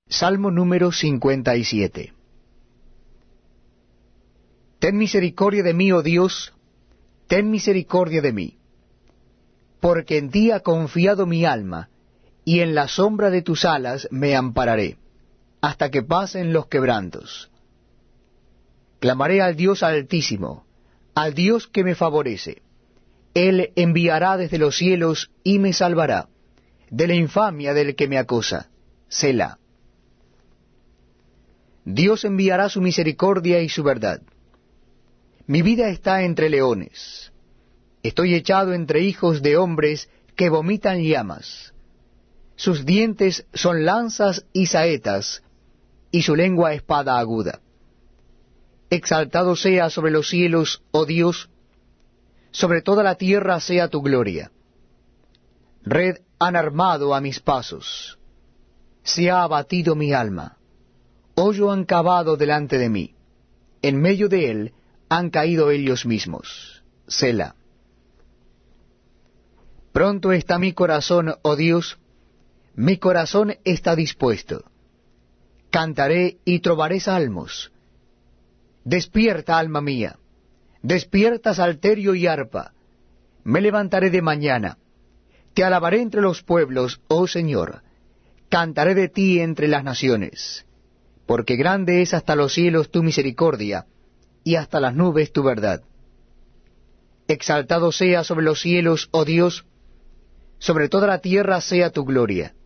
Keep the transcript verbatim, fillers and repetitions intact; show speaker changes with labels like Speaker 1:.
Speaker 1: Salmo número cincuenta y siete. Ten misericordia de mí, oh Dios, ten misericordia de mí, porque en ti ha confiado mi alma, y en la sombra de tus alas me ampararé, hasta que pasen los quebrantos. Clamaré al Dios Altísimo, al Dios que me favorece. Él enviará desde los cielos y me salvará de la infamia del que me acosa. Selah. Dios enviará su misericordia y su verdad. Mi vida está entre leones. Estoy echado entre hijos de hombres que vomitan llamas. Sus dientes son lanzas y saetas, y su lengua espada aguda. Exaltado sea sobre los cielos, oh Dios, sobre toda la tierra sea tu gloria. Red han armado a mis pasos. Se ha abatido mi alma. Hoyo han cavado delante de mí. En medio de él han caído ellos mismos. Selah. Pronto está mi corazón, oh Dios, mi corazón está dispuesto. Cantaré y trovaré salmos. Despierta, alma mía, despierta, salterio y arpa. Me levantaré de mañana. Te alabaré entre los pueblos, oh Señor. Cantaré de ti entre las naciones. Porque grande es hasta los cielos tu misericordia, y hasta las nubes tu verdad. Exaltado sea sobre los cielos, oh Dios, sobre toda la tierra sea tu gloria.